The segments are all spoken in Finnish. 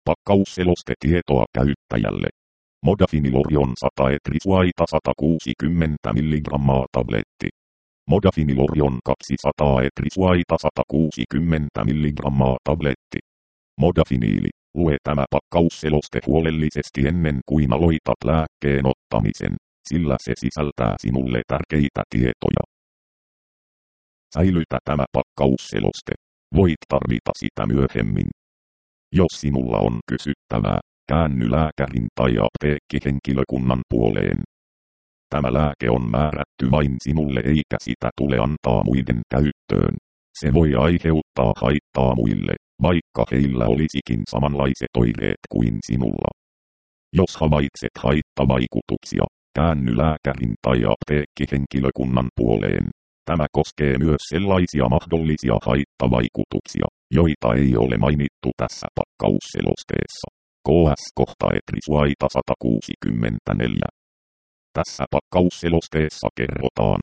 Pakkausselostetietoa käyttäjälle. Modafinilorion 100 etrisuaita 160 mg tabletti. Modafinilorion 200 etrisuaita 160 mg tabletti. Modafiniili. Lue tämä pakkausseloste huolellisesti ennen kuin aloitat lääkkeen ottamisen, sillä se sisältää sinulle tärkeitä tietoja. Säilytä tämä pakkausseloste. Voit tarvita sitä myöhemmin. Jos sinulla on kysyttävää, käänny lääkärin tai apteekkihenkilökunnan puoleen. Tämä lääke on määrätty vain sinulle eikä sitä tule antaa muiden käyttöön. Se voi aiheuttaa haittaa muille, vaikka heillä olisikin samanlaiset oireet kuin sinulla. Jos havaitset haittavaikutuksia, käänny lääkärin tai apteekkihenkilökunnan puoleen. Tämä koskee myös sellaisia mahdollisia haittavaikutuksia, joita ei ole mainittu tässä pakkausselosteessa. KS-kohta etrisuaita 164. Tässä pakkausselosteessa kerrotaan.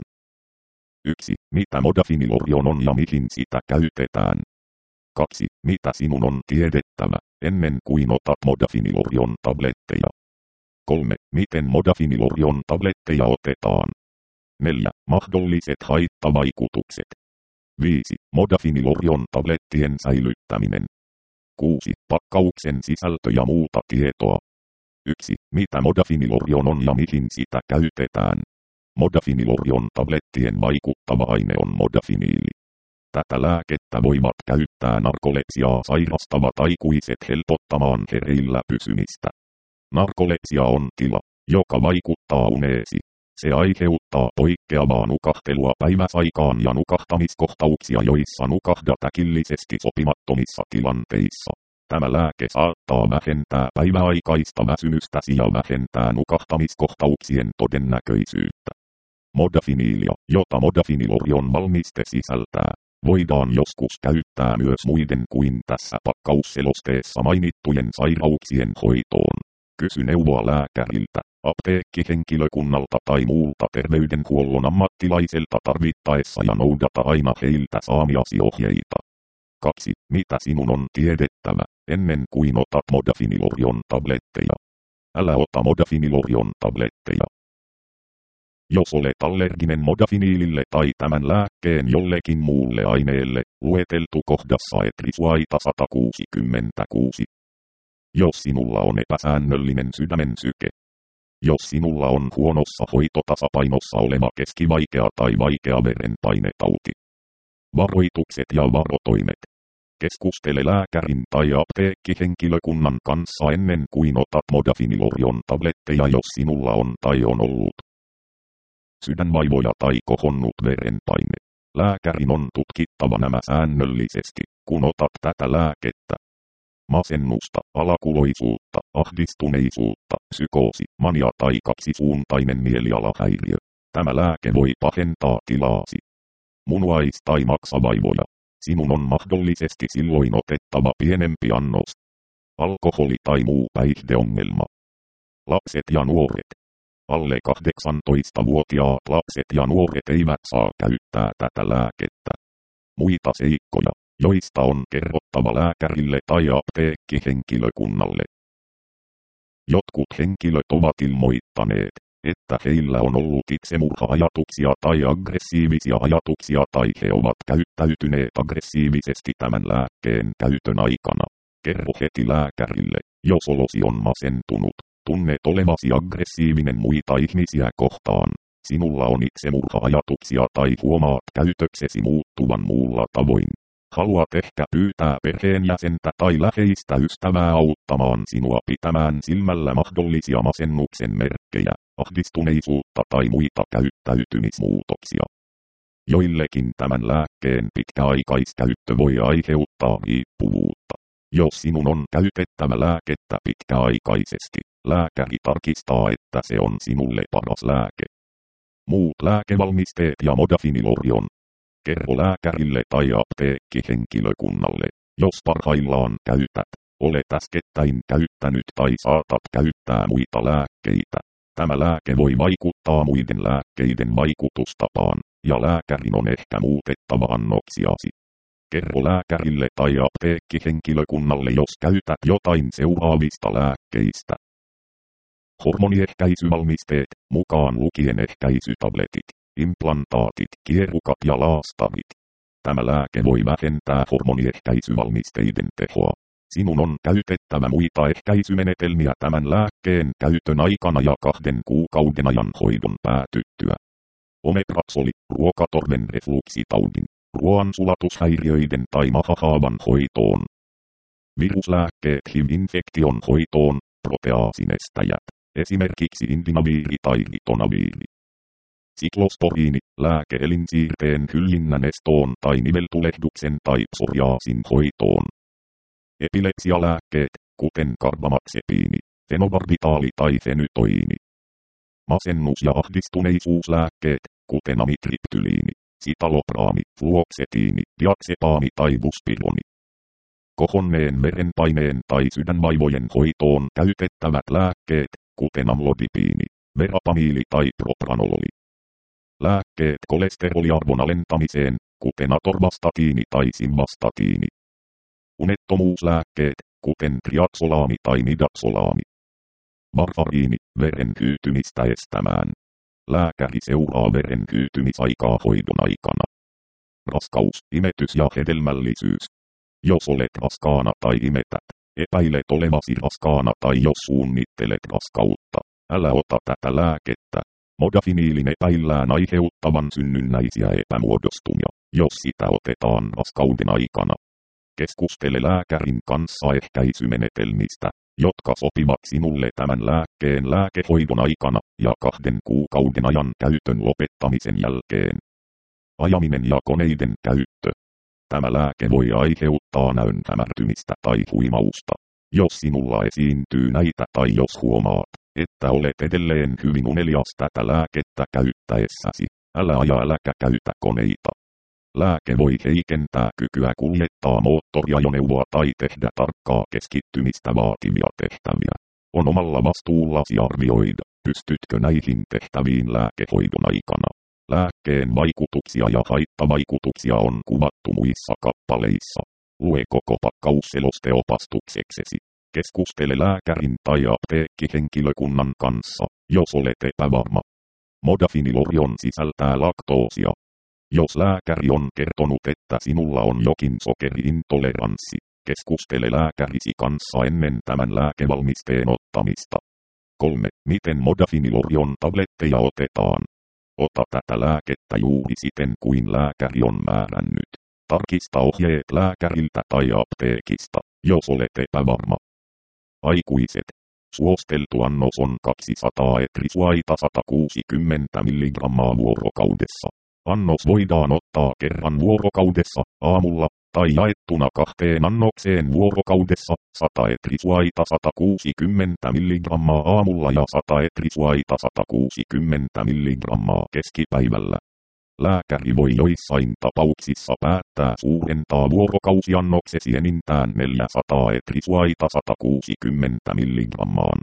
1. Mitä modafinilorion on ja mihin sitä käytetään. 2. Mitä sinun on tiedettävä, ennen kuin otat modafinilorion tabletteja. 3. Miten modafinilorion tabletteja otetaan. 4. Mahdolliset haittavaikutukset. 5. Modafinilorion tablettien säilyttäminen. 6. Pakkauksen sisältö ja muuta tietoa. 1. Mitä modafinilorion on ja mihin sitä käytetään. Modafinilorion tablettien vaikuttava aine on modafiniili. Tätä lääkettä voivat käyttää narkolepsiaa sairastavat aikuiset helpottamaan hereillä pysymistä. Narkolepsia on tila, joka vaikuttaa uneesi. Se aiheuttaa poikkeavaa nukahtelua päiväsaikaan ja nukahtamiskohtauksia, joissa nukahdat äkillisesti sopimattomissa tilanteissa. Tämä lääke saattaa vähentää päiväaikaista väsymystäsi ja vähentää nukahtamiskohtauksien todennäköisyyttä. Modafiniilia, jota modafinilorion valmiste sisältää, voidaan joskus käyttää myös muiden kuin tässä pakkausselosteessa mainittujen sairauksien hoitoon. Kysy neuvoa lääkäriltä, apteekkihenkilökunnalta tai muulta terveydenhuollon ammattilaiselta tarvittaessa ja noudata aina heiltä saamiasi ohjeita. 2. Mitä sinun on tiedettävä, ennen kuin otat modafinilorion tabletteja. Älä ota modafinilorion tabletteja. Jos olet allerginen modafiniilille tai tämän lääkkeen jollekin muulle aineelle, lueteltu kohdassa etrisuaita 166. Jos sinulla on epäsäännöllinen sydämen syke. Jos sinulla on huonossa hoitotasapainossa oleva keskivaikea tai vaikea verenpainetauti. Varoitukset ja varotoimet. Keskustele lääkärin tai apteekkihenkilökunnan kanssa ennen kuin otat modafinilorion tabletteja, jos sinulla on tai on ollut sydänvaivoja tai kohonnut verenpaine. Lääkärin on tutkittava nämä säännöllisesti, kun otat tätä lääkettä. Masennusta, alakuloisuutta, ahdistuneisuutta, psykoosi, mania tai kaksisuuntainen mielialahäiriö. Tämä lääke voi pahentaa tilaasi. Munuais- tai maksavaivoja. Sinun on mahdollisesti silloin otettava pienempi annos. Alkoholi tai muu päihdeongelma. Lapset ja nuoret. Alle 18-vuotiaat lapset ja nuoret eivät saa käyttää tätä lääkettä. Muita seikkoja, joista on kerrottava lääkärille tai apteekkihenkilökunnalle. Jotkut henkilöt ovat ilmoittaneet, että heillä on ollut itsemurha-ajatuksia tai aggressiivisia ajatuksia tai he ovat käyttäytyneet aggressiivisesti tämän lääkkeen käytön aikana. Kerro heti lääkärille, jos olosi on masentunut, tunnet olevasi aggressiivinen muita ihmisiä kohtaan, sinulla on itsemurha-ajatuksia tai huomaat käytöksesi muuttuvan muulla tavoin. Haluat ehkä pyytää perheenjäsentä tai läheistä ystävää auttamaan sinua pitämään silmällä mahdollisia masennuksen merkkejä, ahdistuneisuutta tai muita käyttäytymismuutoksia. Joillekin tämän lääkkeen pitkäaikaiskäyttö voi aiheuttaa riippuvuutta. Jos sinun on käytettävä lääkettä pitkäaikaisesti, lääkäri tarkistaa, että se on sinulle paras lääke. Muut lääkevalmisteet ja modafinilorion. Kerro lääkärille tai apteekkihenkilökunnalle, jos parhaillaan käytät, olet äskettäin käyttänyt tai saatat käyttää muita lääkkeitä. Tämä lääke voi vaikuttaa muiden lääkkeiden vaikutustapaan, ja lääkärin on ehkä muutettava annoksiasi. Kerro lääkärille tai apteekkihenkilökunnalle, jos käytät jotain seuraavista lääkkeistä. Hormoniehkäisyvalmisteet, mukaan lukien ehkäisytabletit, implantaatit, kierukat ja laastarit. Tämä lääke voi vähentää hormoniehkäisyvalmisteiden tehoa. Sinun on käytettävä muita ehkäisymenetelmiä tämän lääkkeen käytön aikana ja 2 kuukauden ajan hoidon päätyttyä. Omeprazoli, ruokatorven refluksitaudin, ruoansulatushäiriöiden tai mahahaavan hoitoon. Viruslääkkeet HIV-infektion hoitoon, proteaasinestäjät, esimerkiksi indinaviiri tai ritonaviiri. Siklosporiini, lääke elinsiirteen hyljinnän estoon tai niveltulehduksen tai psoriaasin hoitoon. Epilepsialääkkeet, kuten karbamaxepiini, fenobarbitaali tai fenytoiini. Masennus- ja ahdistuneisuuslääkkeet, kuten amitriptyliini, sitalopraami, fluoksetiini, diazepaami tai buspironi. Kohonneen verenpaineen tai sydänvaivojen hoitoon käytettävät lääkkeet, kuten amlodipiini, verapamiili tai propranololi. Lääkkeet kolesteroliarvon alentamiseen, kuten atorvastatiini tai simvastatiini. Unettomuuslääkkeet, kuten triaksolaami tai midaksolaami. Varfariini, veren hyytymistä estämään. Lääkäri seuraa veren hyytymisaikaa hoidon aikana. Raskaus, imetys ja hedelmällisyys. Jos olet raskaana tai imetät, epäilet olevasi raskaana tai jos suunnittelet raskautta, älä ota tätä lääkettä. Modafinilin epäillään aiheuttavan synnynnäisiä epämuodostumia, jos sitä otetaan raskauden aikana. Keskustele lääkärin kanssa ehkäisymenetelmistä, jotka sopivat sinulle tämän lääkkeen lääkehoidon aikana ja 2 kuukauden ajan käytön lopettamisen jälkeen. Ajaminen ja koneiden käyttö. Tämä lääke voi aiheuttaa näön hämärtymistä tai huimausta. Jos sinulla esiintyy näitä tai jos huomaat, että olet edelleen hyvin unelias tätä lääkettä käyttäessäsi, älä aja äläkä käytä koneita. Lääke voi heikentää kykyä kuljettaa moottoriajoneuvoa tai tehdä tarkkaa keskittymistä vaativia tehtäviä. On omalla vastuullasi arvioida, pystytkö näihin tehtäviin lääkehoidon aikana. Lääkkeen vaikutuksia ja haittavaikutuksia on kuvattu muissa kappaleissa. Lue koko pakkausseloste opastukseksesi. Keskustele lääkärin tai apteekkihenkilökunnan kanssa, jos olet epävarma. Modafinilorion sisältää laktoosia. Jos lääkäri on kertonut, että sinulla on jokin sokeriintoleranssi, keskustele lääkärisi kanssa ennen tämän lääkevalmisteen ottamista. 3. Miten modafinilorion tabletteja otetaan? Ota tätä lääkettä juuri siten kuin lääkäri on määrännyt. Tarkista ohjeet lääkäriltä tai apteekista, jos olet epävarma. Aikuiset. Suosteltu annos on 200 etrisuaita 160 mg vuorokaudessa. Annos voidaan ottaa kerran vuorokaudessa, aamulla, tai jaettuna 2 annokseen vuorokaudessa, 100 etrisuaita 160 mg aamulla ja 100 etrisuaita 160 mg keskipäivällä. Lääkäri voi joissain tapauksissa päättää suurentaa vuorokausiannoksesi enintään 400 etrisuaita 160 mg.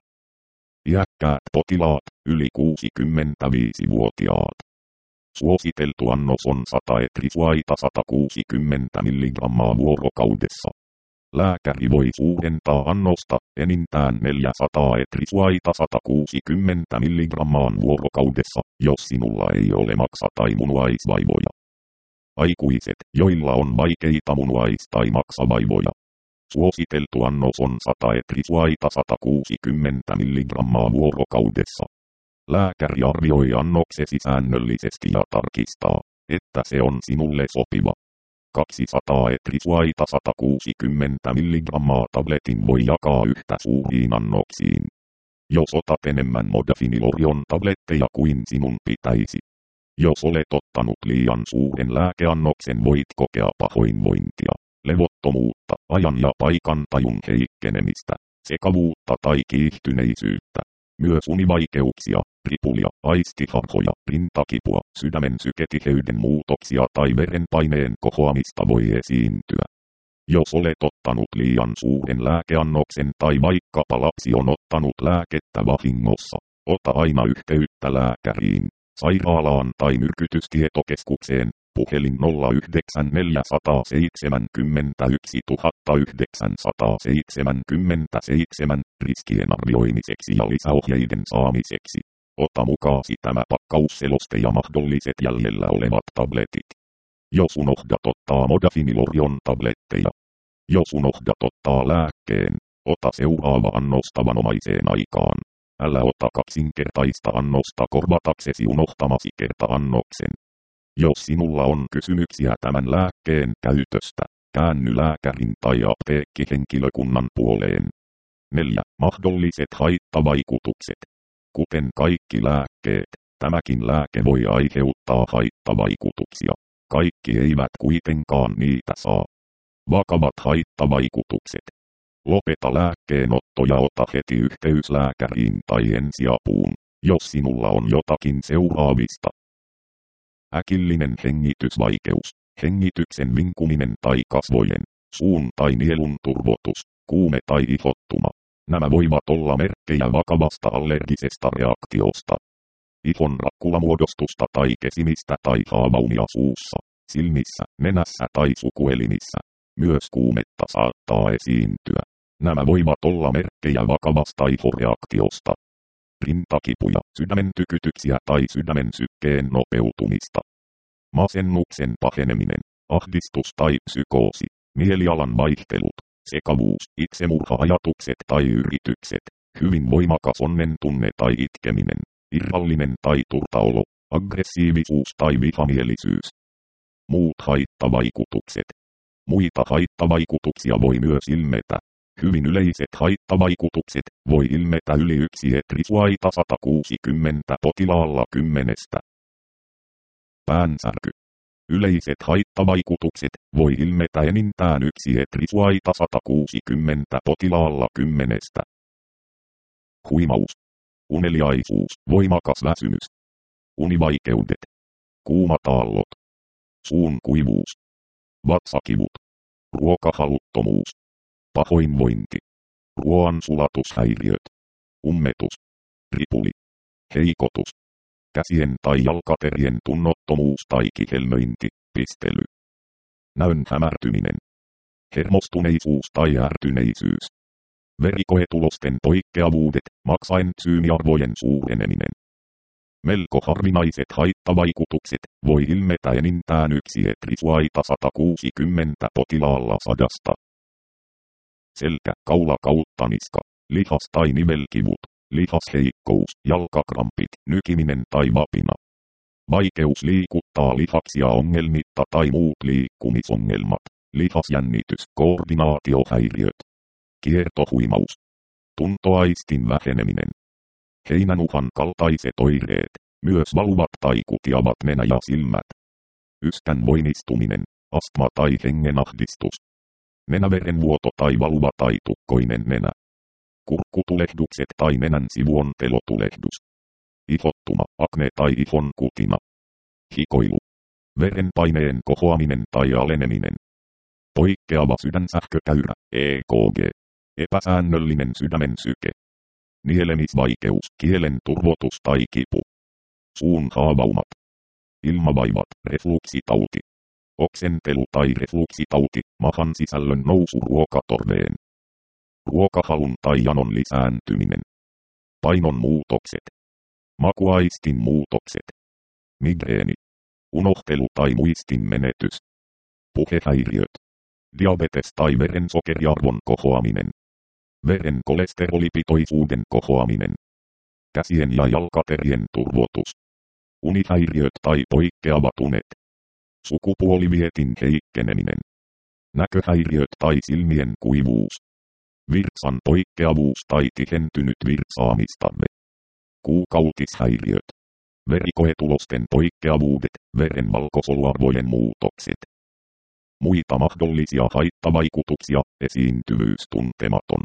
Iäkkäät potilaat, yli 65-vuotiaat. Suositeltu annos on 100 etrisuaita 160 mg vuorokaudessa. Lääkäri voi suurentaa annosta enintään 400 etrisuaita 160 mg vuorokaudessa, jos sinulla ei ole maksa- tai munuaisvaivoja. Aikuiset, joilla on vaikeita munuais- tai maksavaivoja. Suositeltu annos on 100 etrisuaita 160 mg vuorokaudessa. Lääkäri arvioi annoksesi säännöllisesti ja tarkistaa, että se on sinulle sopiva. 200 etrisuaita 160 mg tabletin voi jakaa yhtä suuriin annoksiin. Jos otat enemmän modafinilorion tabletteja kuin sinun pitäisi. Jos olet ottanut liian suuren lääkeannoksen, voit kokea pahoinvointia, levottomuutta, ajan ja paikan tajun heikkenemistä, sekavuutta tai kiihtyneisyyttä. Myös univaikeuksia, ripulia, aistiharhoja, rintakipua, sydämen syketiheyden muutoksia tai verenpaineen kohoamista voi esiintyä. Jos olet ottanut liian suuren lääkeannoksen tai vaikkapa lapsi on ottanut lääkettä vahingossa, ota aina yhteyttä lääkäriin, sairaalaan tai myrkytystietokeskukseen, Puhelin 0970 riskien arvioimiseksi ja lisäohjeiden saamiseksi. Ota mukaasi tämä pakkausseloste ja mahdolliset jäljellä olevat tabletit. Jos unohdat ottaa modafinilorion tabletteja. Jos unohdat ottaa lääkkeen, ota seuraava annos tavanomaiseen aikaan. Älä ota kaksinkertaista annosta korvataksesi unohtamasi kerta-annoksen. Jos sinulla on kysymyksiä tämän lääkkeen käytöstä, käänny lääkärin tai apteekkihenkilökunnan puoleen. 4. Mahdolliset haittavaikutukset. Kuten kaikki lääkkeet, tämäkin lääke voi aiheuttaa haittavaikutuksia. Kaikki eivät kuitenkaan niitä saa. Vakavat haittavaikutukset. Lopeta lääkkeenotto ja ota heti yhteys lääkäriin tai ensiapuun, jos sinulla on jotakin seuraavista. Äkillinen hengitysvaikeus, hengityksen vinkuminen tai kasvojen, suun tai nielun turvotus, kuume tai ihottuma. Nämä voivat olla merkkejä vakavasta allergisesta reaktiosta. Ihon rakkulamuodostusta tai kesimistä tai haavaumia suussa, silmissä, nenässä tai sukuelimissä. Myös kuumetta saattaa esiintyä. Nämä voivat olla merkkejä vakavasta ihoreaktiosta. Rintakipuja, sydämen tykytyksiä tai sydämen sykkeen nopeutumista. Masennuksen paheneminen, ahdistus tai psykoosi, mielialan vaihtelut, sekavuus, itsemurha-ajatukset tai yritykset, hyvin voimakas onnen tunne tai itkeminen, irrallinen tai turtaolo, aggressiivisuus tai vihamielisyys. Muut haittavaikutukset. Muita haittavaikutuksia voi myös ilmetä. Hyvin yleiset haittavaikutukset voi ilmetä yli 1 etrisuaita 160 potilaalla 10. Päänsärky. Yleiset haittavaikutukset voi ilmetä enintään 1 etrisuaita 160 potilaalla 10. Huimaus. Uneliaisuus, voimakas väsymys. Univaikeudet. Kuumat aallot. Suun kuivuus. Vatsakivut. Ruokahaluttomuus. Pahoinvointi. Ruoan sulatushäiriöt. Ummetus. Ripuli. Heikotus. Käsien tai jalkaterien tunnottomuus tai kihelmöinti, pistely. Näön hämärtyminen. Hermostuneisuus tai ärtyneisyys. Verikoetulosten poikkeavuudet, maksaentsyymiarvojen suureneminen. Melko harvinaiset haittavaikutukset voi ilmetä enintään 1 etrisuaita 160 potilaalla 100. Selkä, kaula kautta niska, lihas- tai nivelkivut, lihasheikkous, jalkakrampit, nykiminen tai vapina. Vaikeus liikuttaa lihaksia ongelmitta tai muut liikkumisongelmat, lihasjännitys, koordinaatiohäiriöt. Kiertohuimaus. Tuntoaistin väheneminen. Heinänuhan kaltaiset oireet, myös valuvat tai kutiavat nenä ja silmät. Yskän voimistuminen, astma tai hengenahdistus. Nenäverenvuoto tai valuva tai tukkoinen nenä. Kurkkutulehdukset tai nenän sivuontelotulehdus. Ihottuma, akne tai ihon kutina. Hikoilu. Verenpaineen kohoaminen tai aleneminen. Poikkeava sydänsähkökäyrä, EKG. Epäsäännöllinen sydämen syke. Nielemisvaikeus, kielen turvotus tai kipu. Suun haavaumat. Ilmavaivat, refluksitauti. Oksentelu tai refluksitauti, mahan sisällön nousu ruokatorveen. Ruokahalun tai janon lisääntyminen. Painon muutokset. Makuaistin muutokset. Migreeni. Unohtelu tai muistin menetys. Puhehäiriöt. Diabetes tai verensokeriarvon kohoaminen. Veren kolesterolipitoisuuden kohoaminen. Käsien ja jalkaterien turvotus. Unihäiriöt tai poikkeavat unet. Sukupuolivietin heikkeneminen. Näköhäiriöt tai silmien kuivuus. Virtsan poikkeavuus tai tihentynyt virtsaamistarve. Kuukautishäiriöt. Verikoetulosten poikkeavuudet, veren valkosoluarvojen muutokset. Muita mahdollisia haittavaikutuksia, esiintyvyys tuntematon.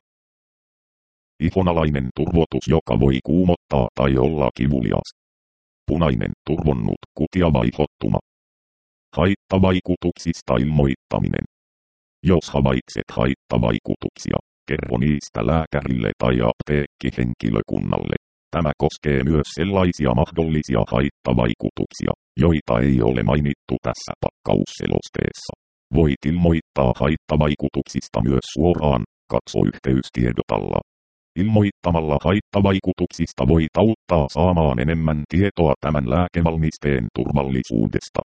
Ihonalainen turvotus, joka voi kuumottaa tai olla kivulias. Punainen, turvonnut, kutiava ihottuma. Haittavaikutuksista ilmoittaminen. Jos havaitset haittavaikutuksia, kerro niistä lääkärille tai apteekkihenkilökunnalle. Tämä koskee myös sellaisia mahdollisia haittavaikutuksia, joita ei ole mainittu tässä pakkausselosteessa. Voit ilmoittaa haittavaikutuksista myös suoraan, katso yhteystiedot alla. Ilmoittamalla haittavaikutuksista voit auttaa saamaan enemmän tietoa tämän lääkevalmisteen turvallisuudesta.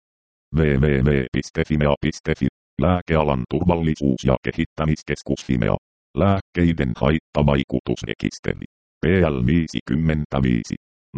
www.fimea.fi Lääkealan turvallisuus- ja kehittämiskeskus Fimea. Lääkkeiden haittavaikutusrekisteri. PL 55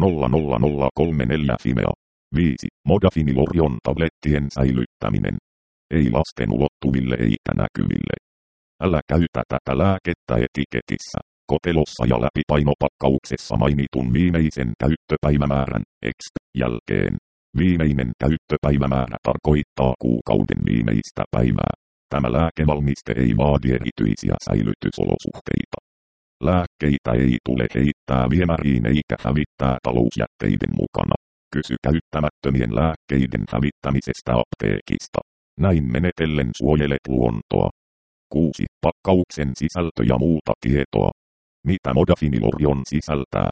00034 Fimea. 5. Modafinil Orion tablettien säilyttäminen. Ei lasten ulottuville eikä näkyville. Älä käytä tätä lääkettä etiketissä, kotelossa ja läpipainopakkauksessa mainitun viimeisen käyttöpäivämäärän jälkeen. Viimeinen käyttöpäivämäärä tarkoittaa kuukauden viimeistä päivää. Tämä lääkevalmiste ei vaadi erityisiä säilytysolosuhteita. Lääkkeitä ei tule heittää viemäriin eikä hävittää talousjätteiden mukana. Kysy käyttämättömien lääkkeiden hävittämisestä apteekista. Näin menetellen suojelet luontoa. 6. Pakkauksen sisältö ja muuta tietoa. Mitä modafinil Orion sisältää?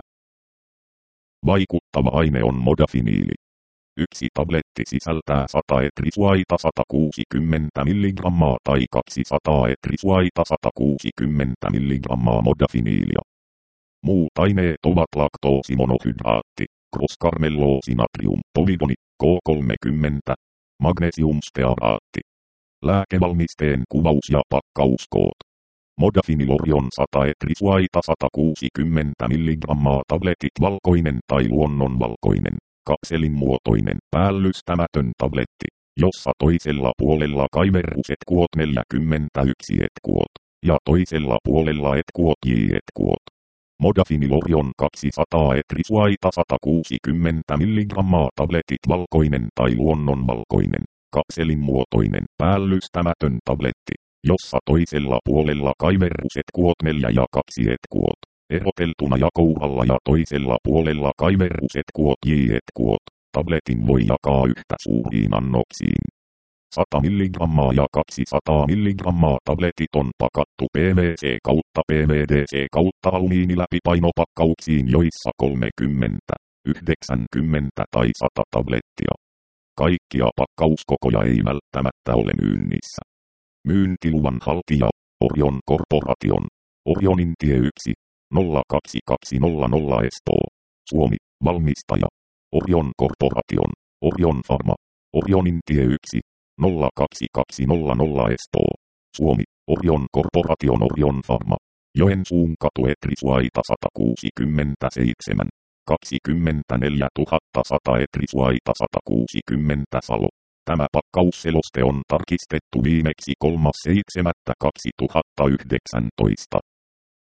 Vaikuttava aine on modafiniili. Yksi tabletti sisältää 100 etrisuaita 160 mg tai 200 etrisuaita 160 mg modafiniilia. Muut aineet ovat laktoosimonohydraatti, crosscarmelloosi natrium povidoni, K30, magnesiumstearaatti. Lääkevalmisteen kuvaus ja pakkauskoot. Modafinil Orion 100 etrisuaita 160 mg tabletit valkoinen tai luonnonvalkoinen. Kapselinmuotoinen päällystämätön tabletti, jossa toisella puolella kaiverrusetkuot 41 etkuot, ja toisella puolella etkuot j-etkuot. Modafinil Orion 200 etrisuaita 160 mg tabletit valkoinen tai luonnonvalkoinen, kapselinmuotoinen päällystämätön tabletti, jossa toisella puolella kaiverrusetkuot 4 ja 2 etkuot. Eroteltuna jakouralla ja toisella puolella kaiverrusetkuot j-etkuot. Tabletin voi jakaa yhtä suuriin annoksiin. 100 mg ja 200 mg tabletit on pakattu PVC kautta PVDC kautta alumiiniläpipainopakkauksiin, joissa 30, 90 tai 100 tablettia. Kaikkia pakkauskokoja ei välttämättä ole myynnissä. Myyntiluvan haltija Orion Corporation. Orionin tie 1. 02200 Espoo. Suomi. Valmistaja. Orion Corporation. Orion Pharma. Orionin tie 1. 02200 Espoo. Suomi. Orion Corporation. Orion Pharma. Joensuun katu Etrisuaita 167. 24 100 Etrisuaita 160 Salo. Tämä pakkausseloste on tarkistettu viimeksi 3.7.2019.